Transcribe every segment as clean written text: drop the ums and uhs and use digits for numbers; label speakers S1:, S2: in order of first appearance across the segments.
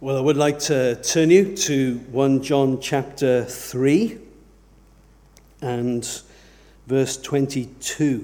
S1: Well, I would like to turn you to 1 John chapter 3 and verse 22,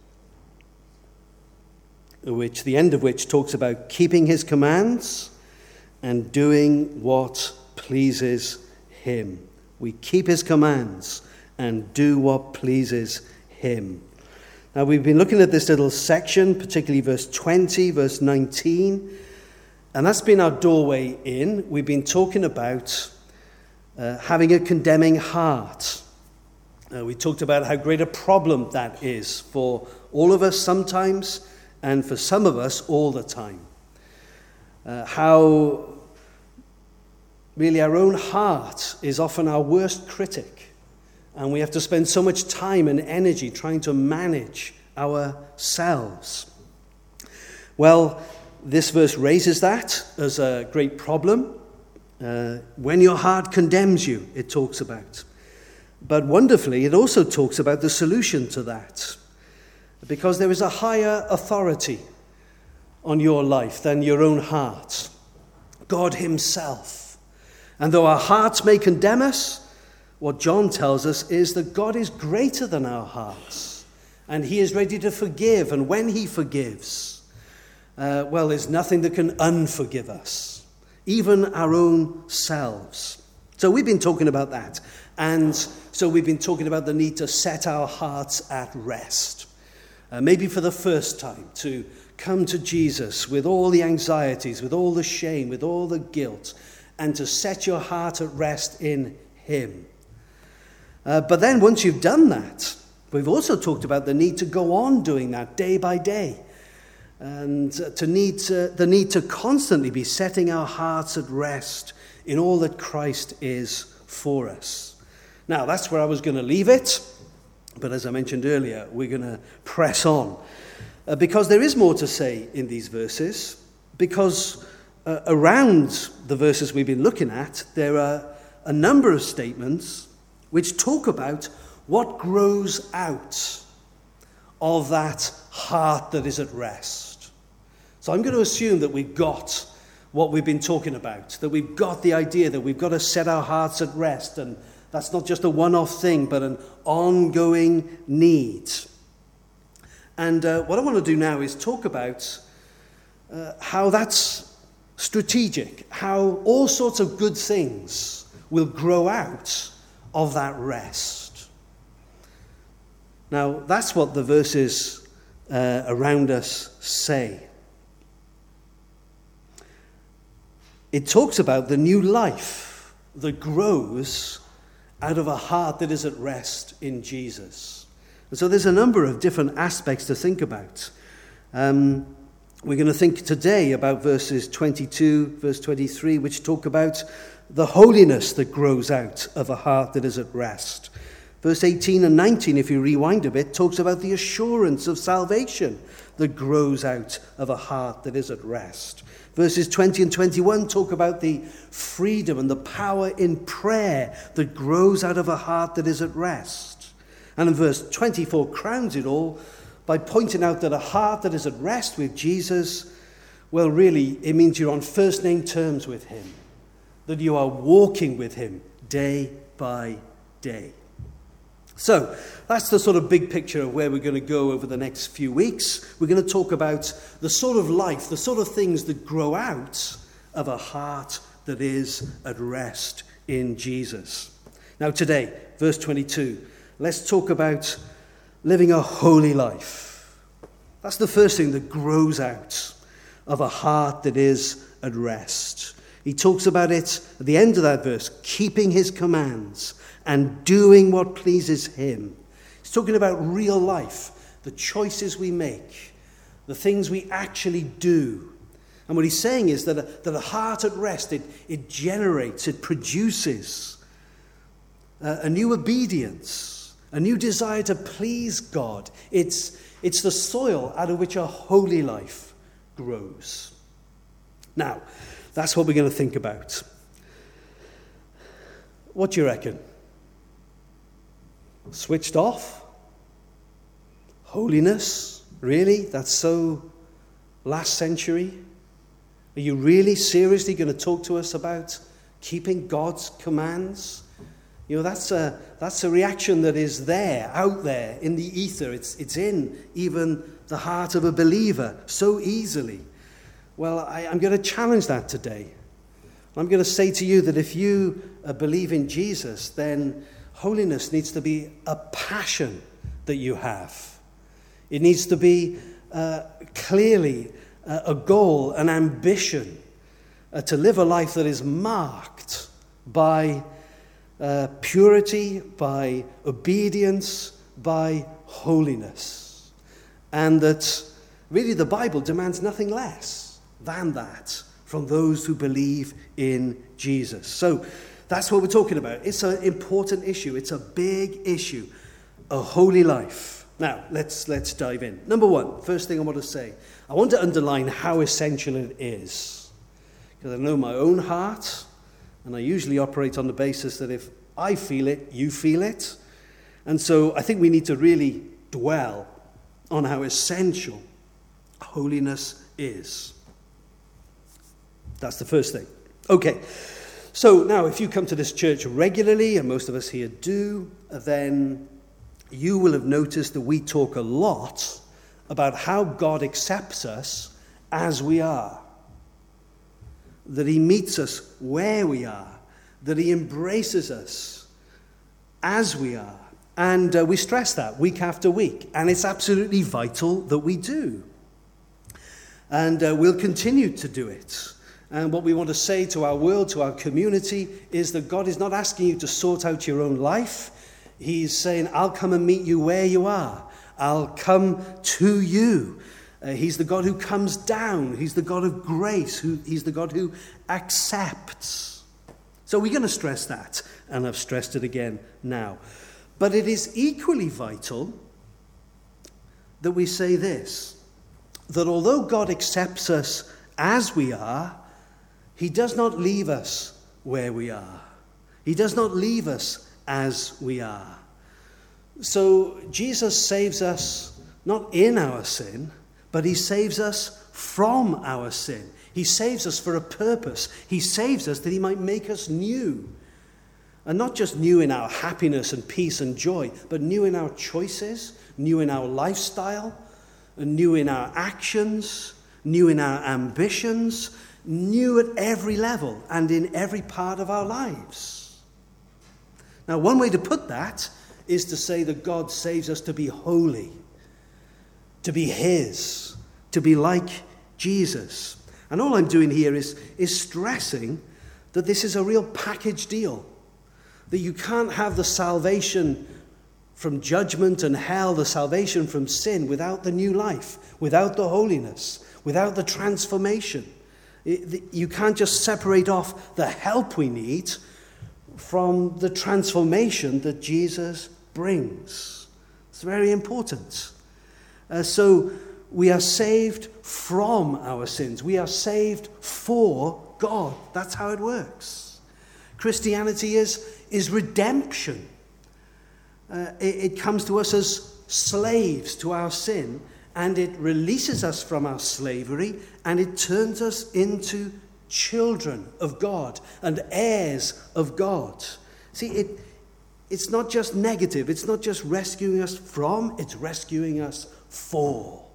S1: the end of which talks about keeping his commands and doing what pleases him. We keep his commands and do what pleases him. Now, we've been looking at this little section, particularly verse 20, verse 19, and that's been our doorway in. We've been talking about having a condemning heart. We talked about how great a problem that is for all of us sometimes, and for some of us all the time. How really our own heart is often our worst critic, and we have to spend so much time and energy trying to manage ourselves. Well, this verse raises that as a great problem. When your heart condemns you, it talks about. But wonderfully, it also talks about the solution to that. Because there is a higher authority on your life than your own heart. God himself. And though our hearts may condemn us, what John tells us is that God is greater than our hearts. And he is ready to forgive. And when he forgives, there's nothing that can unforgive us, even our own selves. So we've been talking about that. And so we've been talking about the need to set our hearts at rest. Maybe for the first time, to come to Jesus with all the anxieties, with all the shame, with all the guilt, and to set your heart at rest in him. But then once you've done that, we've also talked about the need to go on doing that day by day. And the need to constantly be setting our hearts at rest in all that Christ is for us. Now, that's where I was going to leave it. But as I mentioned earlier, we're going to press on. Because there is more to say in these verses. Because around the verses we've been looking at, there are a number of statements which talk about what grows out of that heart that is at rest. So I'm going to assume that we've got what we've been talking about, that we've got the idea that we've got to set our hearts at rest, and that's not just a one-off thing, but an ongoing need. And what I want to do now is talk about how that's strategic, how all sorts of good things will grow out of that rest. Now, that's what the verses around us say. It talks about the new life that grows out of a heart that is at rest in Jesus. And so there's a number of different aspects to think about. We're going to think today about verses 22, verse 23, which talk about the holiness that grows out of a heart that is at rest. Verse 18 and 19, if you rewind a bit, talks about the assurance of salvation that grows out of a heart that is at rest. Verses 20 and 21 talk about the freedom and the power in prayer that grows out of a heart that is at rest. And in verse 24 crowns it all by pointing out that a heart that is at rest with Jesus, well, really, it means you're on first-name terms with him, that you are walking with him day by day. So that's the sort of big picture of where we're going to go over the next few weeks. We're going to talk about the sort of life, the sort of things that grow out of a heart that is at rest in Jesus. Now today, verse 22, let's talk about living a holy life. That's the first thing that grows out of a heart that is at rest. He talks about it at the end of that verse, keeping his commands and doing what pleases him. He's talking about real life, the choices we make, the things we actually do. And what he's saying is that a heart at rest, it generates, it produces a new obedience, a new desire to please God. It's the soil out of which a holy life grows. Now, that's what we're going to think about. What do you reckon? Switched off? Holiness? Really? That's so last century? Are you really seriously going to talk to us about keeping God's commands? You know, that's a reaction that is there, out there, in the ether. It's in even the heart of a believer so easily. Well, I'm going to challenge that today. I'm going to say to you that if you believe in Jesus, then holiness needs to be a passion that you have. It needs to be clearly a goal, an ambition, to live a life that is marked by purity, by obedience, by holiness. And that really the Bible demands nothing less than that from those who believe in Jesus. So that's what we're talking about. It's an important issue. It's a big issue. A holy life. Now, let's dive in. Number one, first thing I want to say, I want to underline how essential it is. Because I know my own heart, and I usually operate on the basis that if I feel it, you feel it. And so I think we need to really dwell on how essential holiness is. That's the first thing. Okay, so now if you come to this church regularly, and most of us here do, then you will have noticed that we talk a lot about how God accepts us as we are. That he meets us where we are. That he embraces us as we are. And we stress that week after week. And it's absolutely vital that we do. And we'll continue to do it. And what we want to say to our world, to our community, is that God is not asking you to sort out your own life. He's saying, I'll come and meet you where you are. I'll come to you. He's the God who comes down. He's the God of grace. He's the God who accepts. So we're going to stress that. And I've stressed it again now. But it is equally vital that we say this, that although God accepts us as we are, he does not leave us where we are. He does not leave us as we are. So Jesus saves us not in our sin, but he saves us from our sin. He saves us for a purpose. He saves us that he might make us new. And not just new in our happiness and peace and joy, but new in our choices, new in our lifestyle, and new in our actions, new in our ambitions, new at every level and in every part of our lives. Now, one way to put that is to say that God saves us to be holy, to be his, to be like Jesus. And all I'm doing here is stressing that this is a real package deal, that you can't have the salvation from judgment and hell, the salvation from sin, without the new life, without the holiness, without the transformation. You can't just separate off the help we need from the transformation that Jesus brings. It's very important. So we are saved from our sins. We are saved for God. That's how it works. Christianity is redemption. It comes to us as slaves to our sin, and it releases us from our slavery, and it turns us into children of God and heirs of God. See, it's not just negative. It's not just rescuing us from, it's rescuing us for.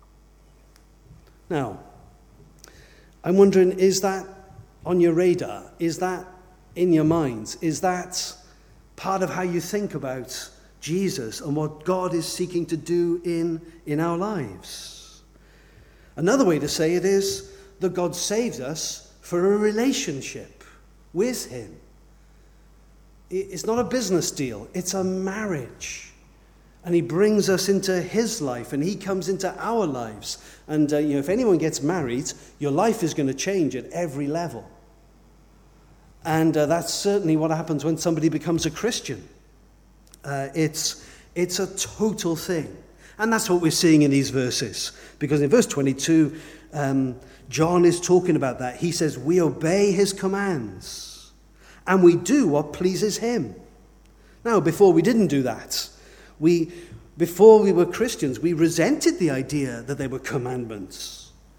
S1: Now, I'm wondering, is that on your radar? Is that in your minds? Is that part of how you think about Jesus and what God is seeking to do in our lives? Another way to say it is that God saves us for a relationship with him. It's not a business deal, it's a marriage. And he brings us into his life, and he comes into our lives. And if anyone gets married, your life is going to change at every level. And that's certainly what happens when somebody becomes a Christian. It's a total thing. And that's what we're seeing in these verses. Because in verse 22, John is talking about that. He says, we obey his commands, and we do what pleases him. Now, before we didn't do that. Before we were Christians, we resented the idea that they were commandments.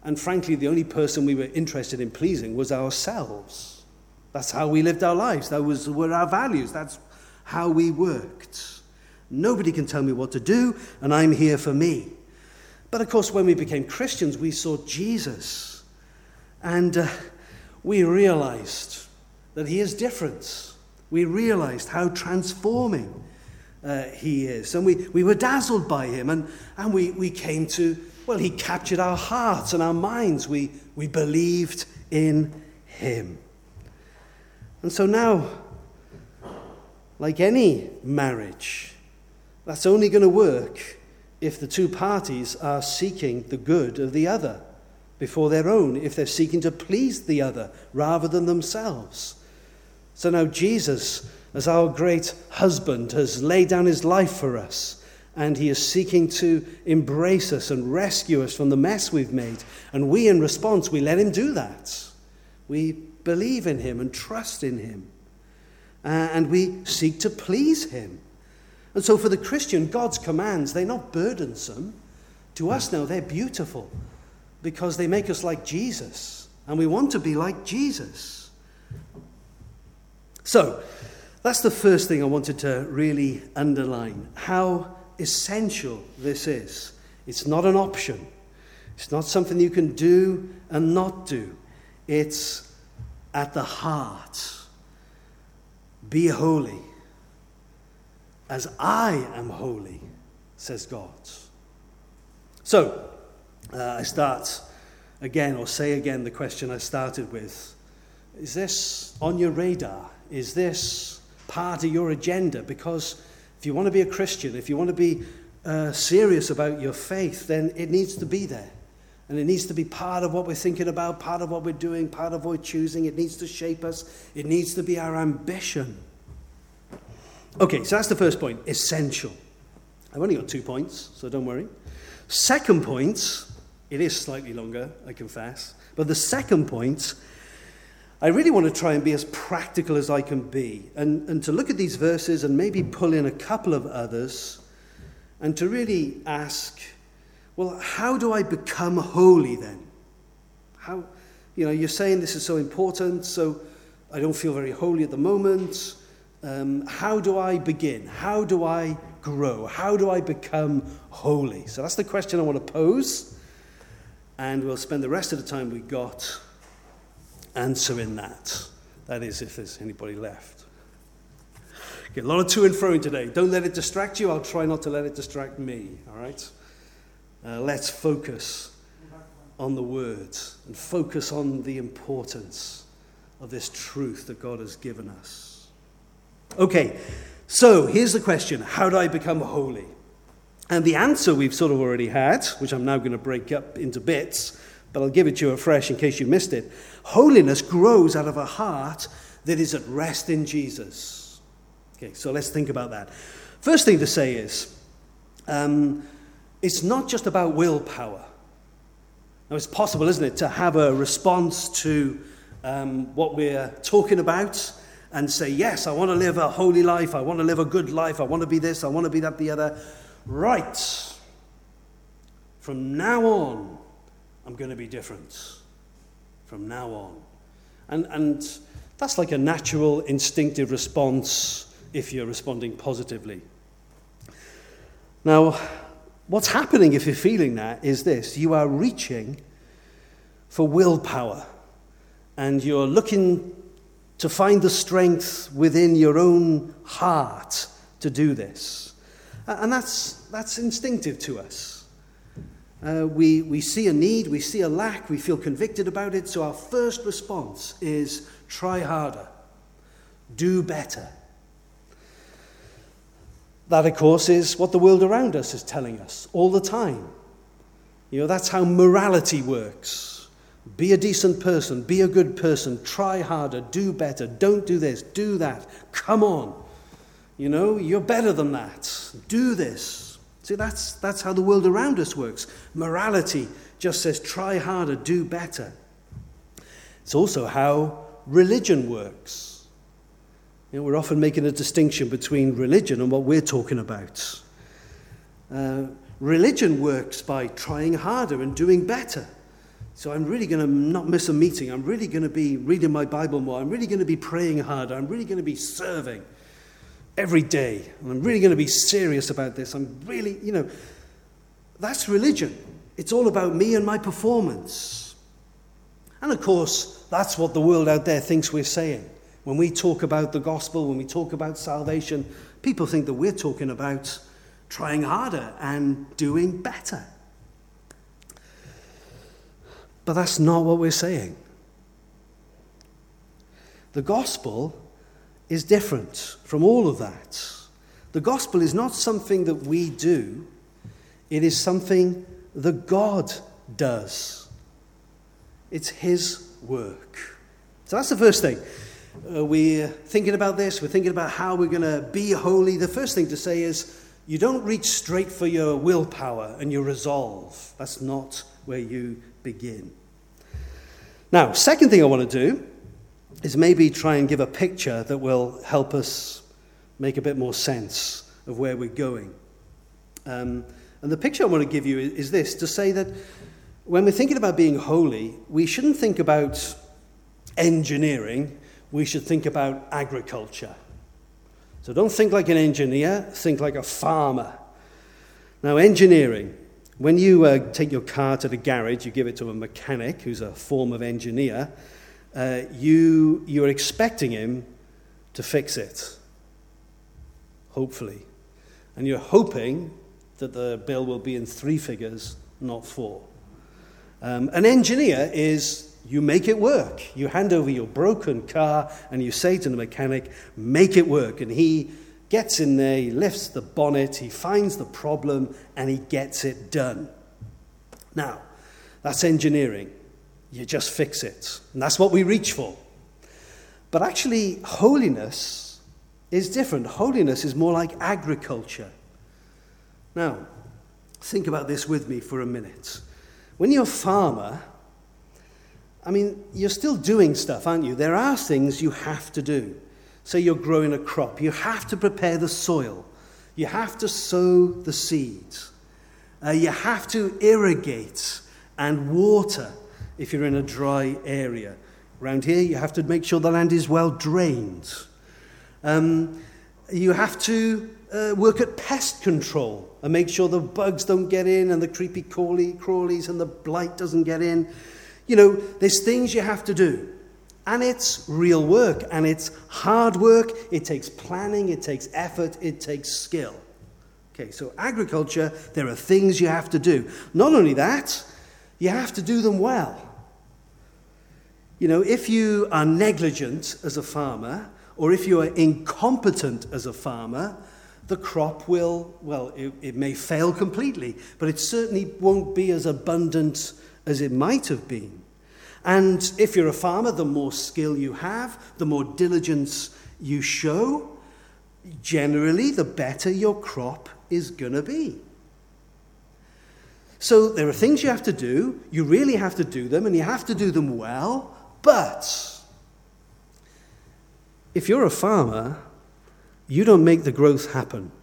S1: And frankly, the only person we were interested in pleasing was ourselves. That's how we lived our lives. Were our values. That's how we worked. Nobody can tell me what to do, and I'm here for me. But of course, when we became Christians, we saw Jesus. And we realized that he is different. We realized how transforming he is. And we were dazzled by him. And we came to, well, he captured our hearts and our minds. We believed in him. And so now, like any marriage, that's only going to work if the two parties are seeking the good of the other before their own, if they're seeking to please the other rather than themselves. So now Jesus, as our great husband, has laid down his life for us, and he is seeking to embrace us and rescue us from the mess we've made. And we, in response, we let him do that. We believe in him and trust in him. And we seek to please him. And so for the Christian, God's commands, they're not burdensome. To us now, they're beautiful because they make us like Jesus. And we want to be like Jesus. So that's the first thing I wanted to really underline. How essential this is. It's not an option. It's not something you can do and not do. It's at the heart. Be holy, as I am holy, says God. So, I start again, or say again, the question I started with. Is this on your radar? Is this part of your agenda? Because if you want to be a Christian, if you want to be serious about your faith, then it needs to be there. And it needs to be part of what we're thinking about, part of what we're doing, part of what we're choosing. It needs to shape us. It needs to be our ambition. Okay, so that's the first point, essential. I've only got 2 points, so don't worry. Second point, it is slightly longer, I confess. But the second point, I really want to try and be as practical as I can be. And to look at these verses and maybe pull in a couple of others. And to really ask, well, how do I become holy then? How, you're saying this is so important, so I don't feel very holy at the moment. How do I begin? How do I grow? How do I become holy? So that's the question I want to pose. And we'll spend the rest of the time we got answering that. That is, if there's anybody left. Okay, a lot of to and fro today. Don't let it distract you. I'll try not to let it distract me. All right? Let's focus on the words and focus on the importance of this truth that God has given us. Okay, so here's the question. How do I become holy? And the answer we've sort of already had, which I'm now going to break up into bits, but I'll give it to you afresh in case you missed it. Holiness grows out of a heart that is at rest in Jesus. Okay, so let's think about that. First thing to say is, it's not just about willpower. Now, it's possible, isn't it, to have a response to what we're talking about and say, yes, I want to live a holy life, I want to live a good life, I want to be this, I want to be that, the other. Right. From now on, I'm going to be different. From now on. And that's like a natural, instinctive response if you're responding positively. Now, what's happening if you're feeling that is this. You are reaching for willpower. And you're looking to find the strength within your own heart to do this. And that's instinctive to us. We see a need, we see a lack, we feel convicted about it. So our first response is try harder. Do better. That, of course, is what the world around us is telling us all the time. That's how morality works. Be a decent person, be a good person, try harder, do better, don't do this, do that, come on. You're better than that, do this. See, that's how the world around us works. Morality just says try harder, do better. It's also how religion works. We're often making a distinction between religion and what we're talking about. Religion works by trying harder and doing better. So I'm really going to not miss a meeting. I'm really going to be reading my Bible more. I'm really going to be praying harder. I'm really going to be serving every day. And I'm really going to be serious about this. I'm really, that's religion. It's all about me and my performance. And of course, that's what the world out there thinks we're saying. When we talk about the gospel, when we talk about salvation, people think that we're talking about trying harder and doing better. But that's not what we're saying. The gospel is different from all of that. The gospel is not something that we do. It is something that God does. It's his work. So that's the first thing. We're thinking about this. We're thinking about how we're going to be holy. The first thing to say is you don't reach straight for your willpower and your resolve. That's not where you begin. Now, second thing I want to do is maybe try and give a picture that will help us make a bit more sense of where we're going. And the picture I want to give you is this, to say that when we're thinking about being holy, we shouldn't think about engineering, we should think about agriculture. So don't think like an engineer, think like a farmer. Now, engineering, when you take your car to the garage, you give it to a mechanic who's a form of engineer, you're expecting him to fix it, hopefully. And you're hoping that the bill will be in 3 figures, not 4. An engineer is, you make it work. You hand over your broken car and you say to the mechanic, make it work. And he gets in there, he lifts the bonnet, he finds the problem, and he gets it done. Now, that's engineering. You just fix it. And that's what we reach for. But actually, holiness is different. Holiness is more like agriculture. Now, think about this with me for a minute. When you're a farmer, you're still doing stuff, aren't you? There are things you have to do. Say you're growing a crop. You have to prepare the soil. You have to sow the seeds. You have to irrigate and water if you're in a dry area. Around here, you have to make sure the land is well drained. You have to work at pest control and make sure the bugs don't get in and the creepy crawlies and the blight doesn't get in. There's things you have to do. And it's real work, and it's hard work. It takes planning, it takes effort, it takes skill. Okay, so agriculture, there are things you have to do. Not only that, you have to do them well. If you are negligent as a farmer, or if you are incompetent as a farmer, the crop it may fail completely, but it certainly won't be as abundant as it might have been. And if you're a farmer, the more skill you have, the more diligence you show, generally the better your crop is going to be. So there are things you have to do, you really have to do them, and you have to do them well, but if you're a farmer, you don't make the growth happen.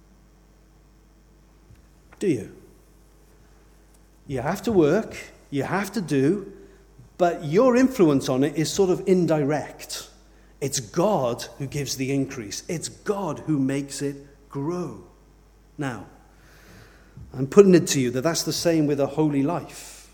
S1: Do you? You have to work, you have to do, but your influence on it is sort of indirect. It's God who gives the increase. It's God who makes it grow. Now, I'm putting it to you that that's the same with a holy life.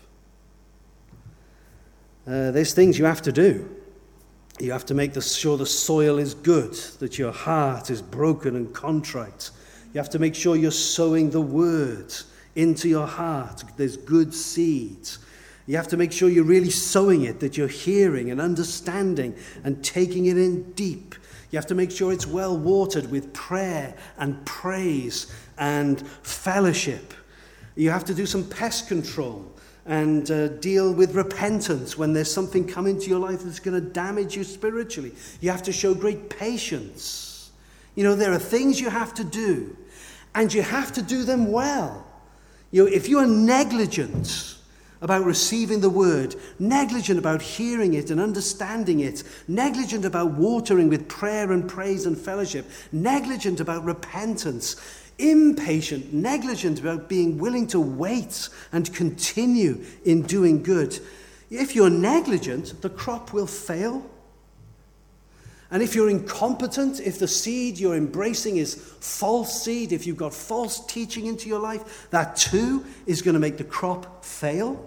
S1: There's things you have to do. You have to make sure the soil is good, that your heart is broken and contrite. You have to make sure you're sowing the word into your heart. There's good seeds. You have to make sure you're really sowing it, that you're hearing and understanding and taking it in deep. You have to make sure it's well watered with prayer and praise and fellowship. You have to do some pest control and deal with repentance when there's something coming to your life that's going to damage you spiritually. You have to show great patience. There are things you have to do, and you have to do them well. If you are negligent about receiving the word, negligent about hearing it and understanding it, negligent about watering with prayer and praise and fellowship, negligent about repentance, impatient, negligent about being willing to wait and continue in doing good. If you're negligent, the crop will fail. And if you're incompetent, if the seed you're embracing is false seed, if you've got false teaching into your life, that too is going to make the crop fail.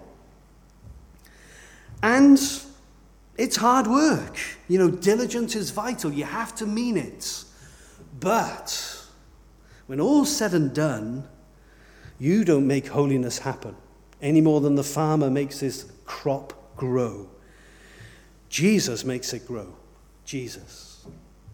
S1: And it's hard work. Diligence is vital. You have to mean it. But when all's said and done, you don't make holiness happen any more than the farmer makes his crop grow. Jesus makes it grow. Jesus.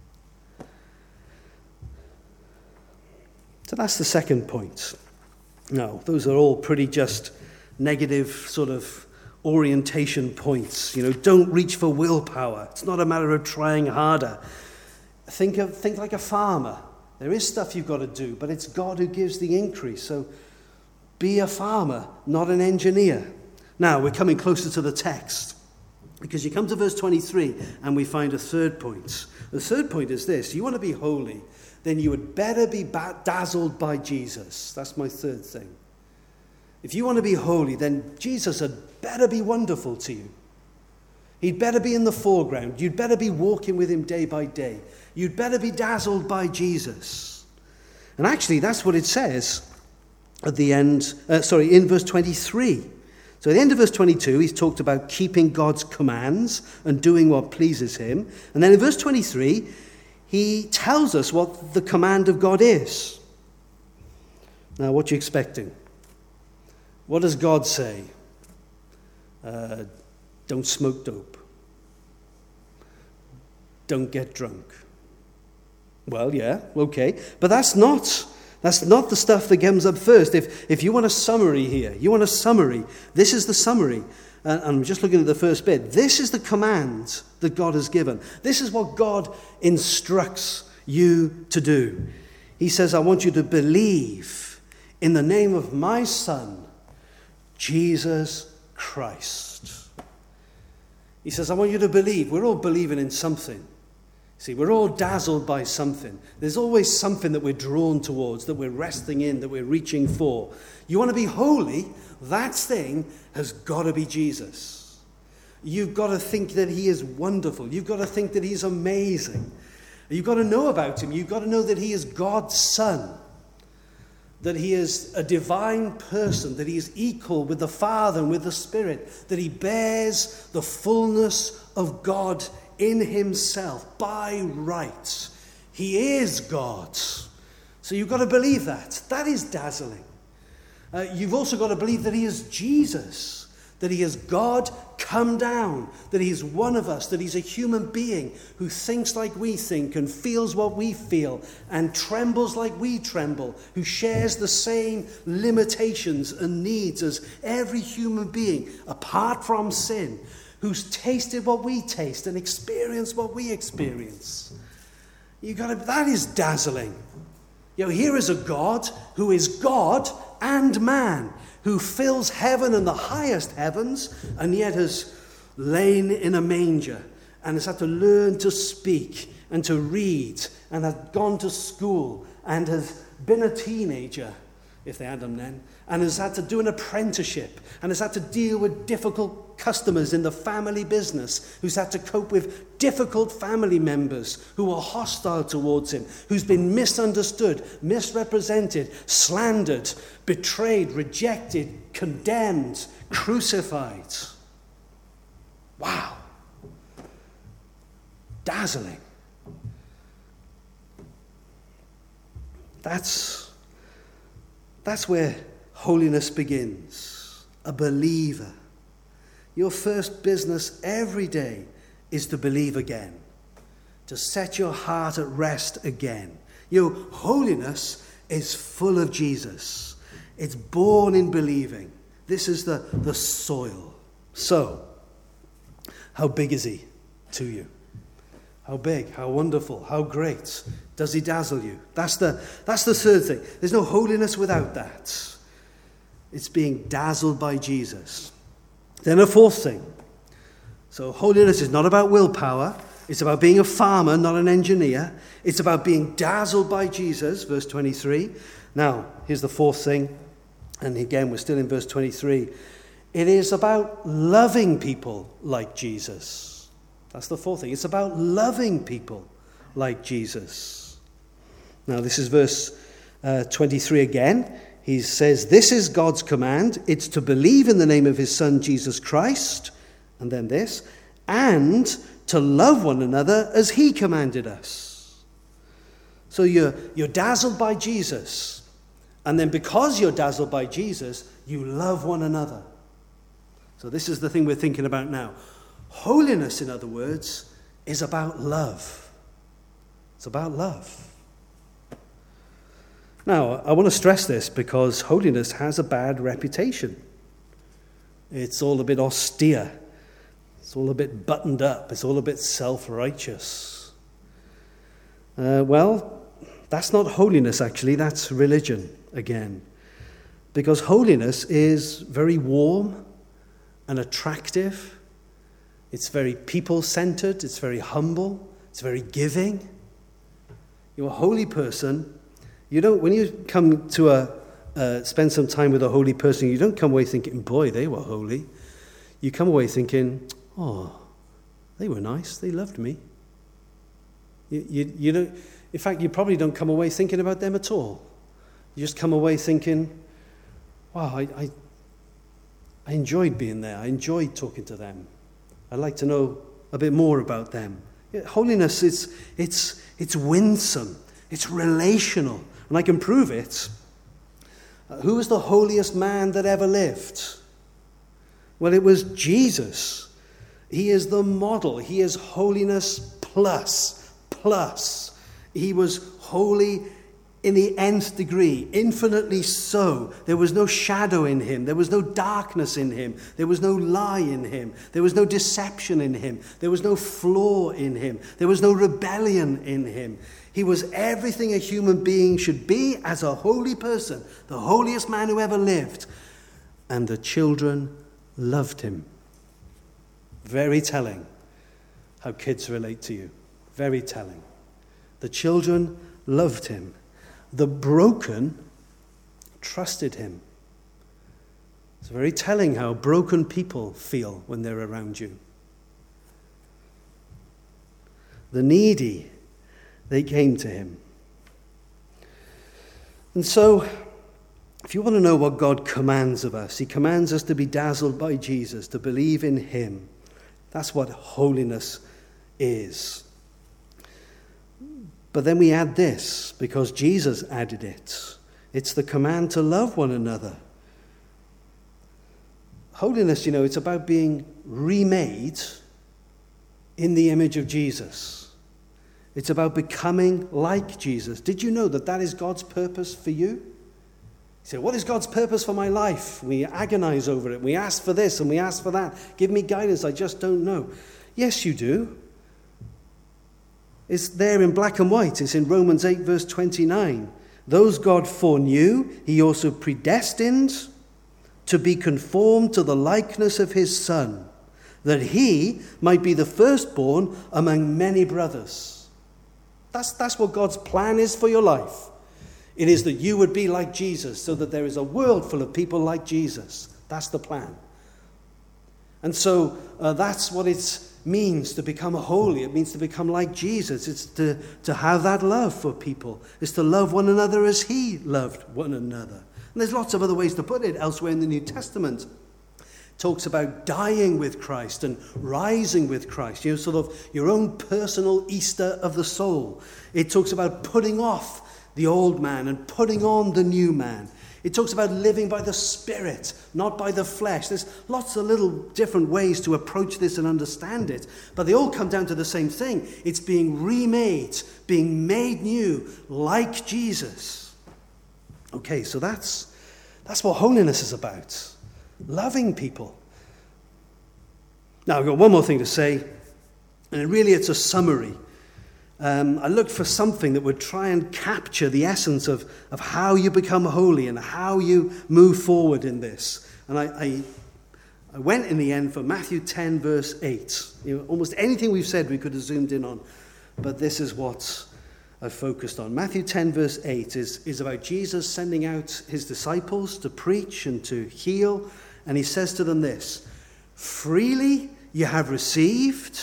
S1: So that's the second point. Now, those are all pretty just negative sort of orientation points. Don't reach for willpower. It's not a matter of trying harder. Think like a farmer. There is stuff you've got to do, but it's God who gives the increase. So be a farmer, not an engineer. Now, we're coming closer to the text, because you come to verse 23 and we find a third point. The third point is this: you want to be holy, then you would better be dazzled by Jesus. That's my third thing. If you want to be holy, then Jesus had better be wonderful to you. He'd better be in the foreground. You'd better be walking with him day by day. You'd better be dazzled by Jesus. And actually, that's what it says at the end, in verse 23. So at the end of verse 22, he's talked about keeping God's commands and doing what pleases him. And then in verse 23, he tells us what the command of God is. Now, what are you expecting? What does God say? Don't smoke dope. Don't get drunk. Well, yeah, okay. But that's not the stuff that comes up first. If you want a summary here, this is the summary. And I'm just looking at the first bit. This is the command that God has given. This is what God instructs you to do. He says, I want you to believe in the name of my Son, Jesus Christ. He says, I want you to believe. We're all believing in something. See, we're all dazzled by something. There's always something that we're drawn towards, that we're resting in, that we're reaching for. You want to be holy? That thing has got to be Jesus. You've got to think that he is wonderful. You've got to think that he's amazing. You've got to know about him. You've got to know that he is God's Son, that he is a divine person, that he is equal with the Father and with the Spirit, that he bears the fullness of God in himself by right. He is God. So you've got to believe that. That is dazzling. You've also got to believe that he is Jesus, that he is God come down, that he is one of us, that he's a human being who thinks like we think and feels what we feel and trembles like we tremble, who shares the same limitations and needs as every human being apart from sin, who's tasted what we taste and experienced what we experience. That is dazzling. Here is a God who is God and man, who fills heaven and the highest heavens, and yet has lain in a manger and has had to learn to speak and to read and has gone to school and has been a teenager, if they had them then, and has had to do an apprenticeship and has had to deal with difficult customers in the family business, who's had to cope with difficult family members who are hostile towards him, who's been misunderstood, misrepresented, slandered, betrayed, rejected, condemned, crucified. Wow. Dazzling. That's where holiness begins. A believer. Your first business every day is to believe again, to set your heart at rest again. Your holiness is full of Jesus. It's born in believing. This is the soil. So, how big is he to you? How big, how wonderful, how great does he dazzle you? That's the third thing. There's no holiness without that. It's being dazzled by Jesus. Then a fourth thing. So holiness is not about willpower. It's about being a farmer, not an engineer. It's about being dazzled by Jesus, verse 23. Now, here's the fourth thing. And again, we're still in verse 23. It is about loving people like Jesus. That's the fourth thing. It's about loving people like Jesus. Now, this is verse 23 again. He says, this is God's command. It's to believe in the name of his Son, Jesus Christ. And then this. And to love one another as he commanded us. So you're dazzled by Jesus. And then because you're dazzled by Jesus, you love one another. So this is the thing we're thinking about now. Holiness, in other words, is about love. It's about love. Now, I want to stress this because holiness has a bad reputation. It's all a bit austere. It's all a bit buttoned up. It's all a bit self-righteous. Well, that's not holiness, actually. That's religion again. Because holiness is very warm and attractive. It's very people-centered. It's very humble. It's very giving. You're a holy person. When you come to spend some time with a holy person, you don't come away thinking, boy, they were holy. You come away thinking, oh, they were nice. They loved me. You don't. In fact, you probably don't come away thinking about them at all. You just come away thinking, wow, I enjoyed being there. I enjoyed talking to them. I'd like to know a bit more about them. Holiness, it's winsome. It's relational. And I can prove it. Who was the holiest man that ever lived? Well, it was Jesus. He is the model. He is holiness plus. He was holy in the nth degree, infinitely so. There was no shadow in him. There was no darkness in him. There was no lie in him. There was no deception in him. There was no flaw in him. There was no rebellion in him. He was everything a human being should be as a holy person, the holiest man who ever lived. And the children loved him. Very telling how kids relate to you. Very telling. The children loved him. The broken trusted him. It's very telling how broken people feel when they're around you. The needy, they came to him. And so, if you want to know what God commands of us, he commands us to be dazzled by Jesus, to believe in him. That's what holiness is. But then we add this, because Jesus added it. It's the command to love one another. Holiness, it's about being remade in the image of Jesus. It's about becoming like Jesus. Did you know that is God's purpose for you? You say, what is God's purpose for my life? We agonize over it. We ask for this and we ask for that. Give me guidance. I just don't know. Yes, you do. It's there in black and white. It's in Romans 8, verse 29. Those God foreknew, he also predestined to be conformed to the likeness of his Son, that he might be the firstborn among many brothers. That's what God's plan is for your life. It is that you would be like Jesus, so that there is a world full of people like Jesus. That's the plan. And so that's what it means to become holy. It means to become like Jesus. It's to have that love for people. It's to love one another as he loved one another. And there's lots of other ways to put it elsewhere in the New Testament. It talks about dying with Christ and rising with Christ. Sort of your own personal Easter of the soul. It talks about putting off the old man and putting on the new man. It talks about living by the Spirit, not by the flesh. There's lots of little different ways to approach this and understand it, but they all come down to the same thing. It's being remade, being made new, like Jesus. Okay, so that's what holiness is about. Loving people. Now, I've got one more thing to say, and really it's a summary. I looked for something that would try and capture the essence of how you become holy and how you move forward in this. And I went in the end for Matthew 10, verse 8. Almost anything we've said we could have zoomed in on. But this is what I've focused on. Matthew 10 verse 8 is about Jesus sending out his disciples to preach and to heal. And he says to them this: freely you have received,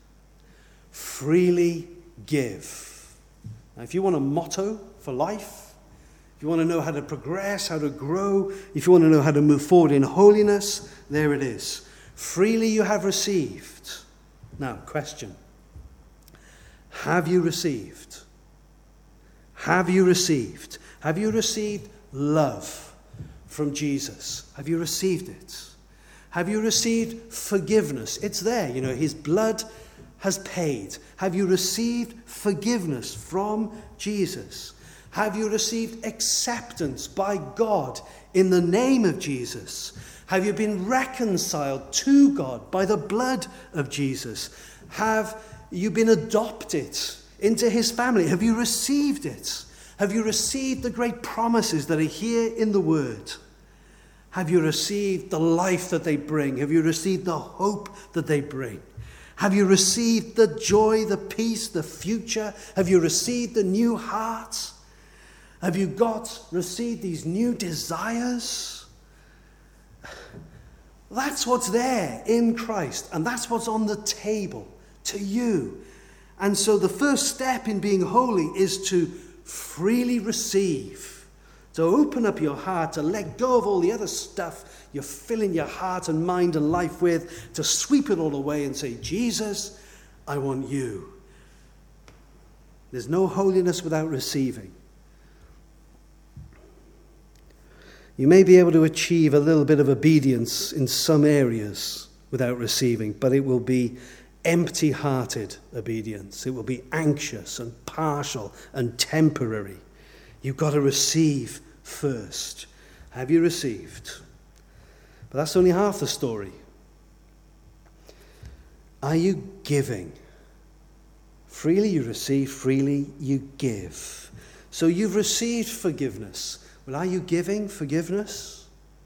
S1: freely give. Now, if you want a motto for life, if you want to know how to progress, how to grow, if you want to know how to move forward in holiness, there it is. Freely you have received. Now, question. Have you received? Have you received? Have you received love from Jesus? Have you received it? Have you received forgiveness? It's there, his blood has paid. Have you received forgiveness from Jesus? Have you received acceptance by God in the name of Jesus? Have you been reconciled to God by the blood of Jesus? Have you been adopted into his family? Have you received it? Have you received the great promises that are here in the Word? Have you received the life that they bring? Have you received the hope that they bring? Have you received the joy, the peace, the future? Have you received the new heart? Have you received these new desires? That's what's there in Christ, and that's what's on the table to you. And so the first step in being holy is to freely receive, to open up your heart, to let go of all the other stuff you're filling your heart and mind and life with, to sweep it all away and say, Jesus, I want you. There's no holiness without receiving. You may be able to achieve a little bit of obedience in some areas without receiving, but it will be empty-hearted obedience. It will be anxious and partial and temporary. You've got to receive first. Have you received? But that's only half the story. Are you giving? Freely you receive, freely you give. So you've received forgiveness. Well, are you giving forgiveness?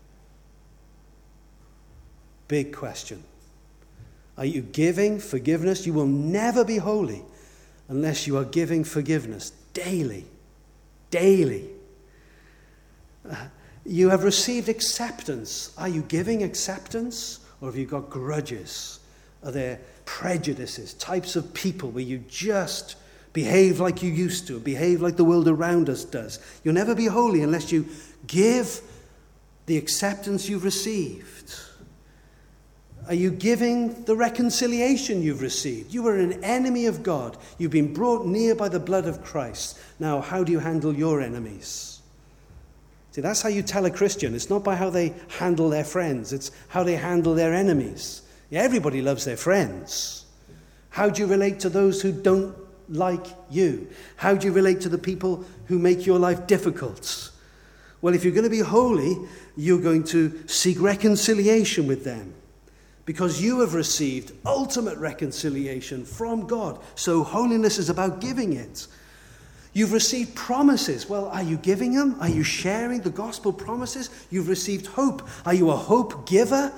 S1: Big question. Are you giving forgiveness? You will never be holy unless you are giving forgiveness daily. Daily. You have received acceptance. Are you giving acceptance? Or have you got grudges? Are there prejudices, types of people where you just behave like you used to, behave like the world around us does? You'll never be holy unless you give the acceptance you've received. Are you giving the reconciliation you've received? You were an enemy of God. You've been brought near by the blood of Christ. Now, how do you handle your enemies? See, that's how you tell a Christian. It's not by how they handle their friends. It's how they handle their enemies. Yeah, everybody loves their friends. How do you relate to those who don't like you? How do you relate to the people who make your life difficult? Well, if you're going to be holy, you're going to seek reconciliation with them, because you have received ultimate reconciliation from God. So holiness is about giving it. You've received promises. Well, are you giving them? Are you sharing the gospel promises? You've received hope. Are you a hope giver?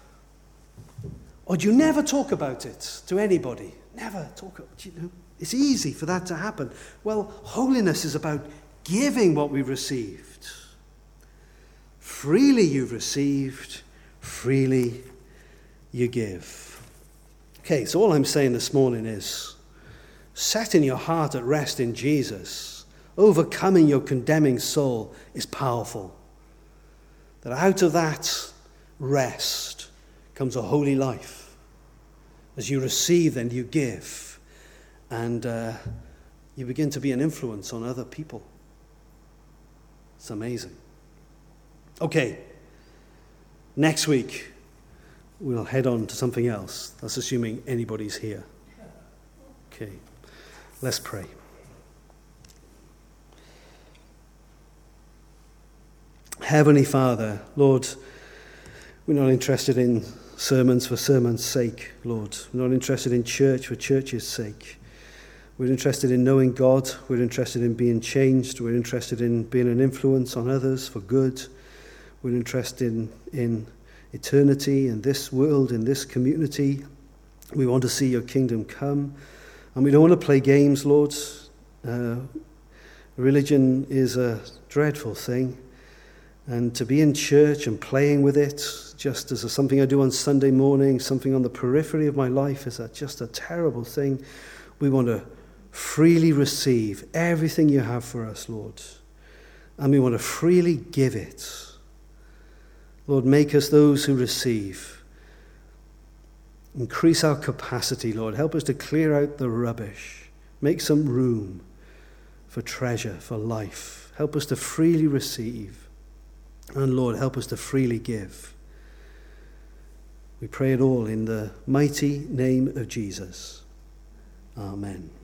S1: Or do you never talk about it to anybody? Never talk about it. It's easy for that to happen. Well, holiness is about giving what we've received. Freely you've received, freely you give. Okay, so all I'm saying this morning is, setting your heart at rest in Jesus, overcoming your condemning soul, is powerful. That out of that rest comes a holy life. As you receive, then you give. And you begin to be an influence on other people. It's amazing. Okay, next week we'll head on to something else. That's assuming anybody's here. Okay, let's pray. Heavenly Father, Lord, we're not interested in sermons for sermon's sake, Lord. We're not interested in church for church's sake. We're interested in knowing God. We're interested in being changed. We're interested in being an influence on others for good. We're interested in eternity, in this world, in this community. We want to see your kingdom come. And we don't want to play games, Lord. Religion is a dreadful thing, and to be in church and playing with it, just as something I do on Sunday morning, something on the periphery of my life, is just a terrible thing. We want to freely receive everything you have for us, Lord, and we want to freely give it. Lord, make us those who receive. Increase our capacity, Lord. Help us to clear out the rubbish. Make some room for treasure, for life. Help us to freely receive. And Lord, help us to freely give. We pray it all in the mighty name of Jesus. Amen.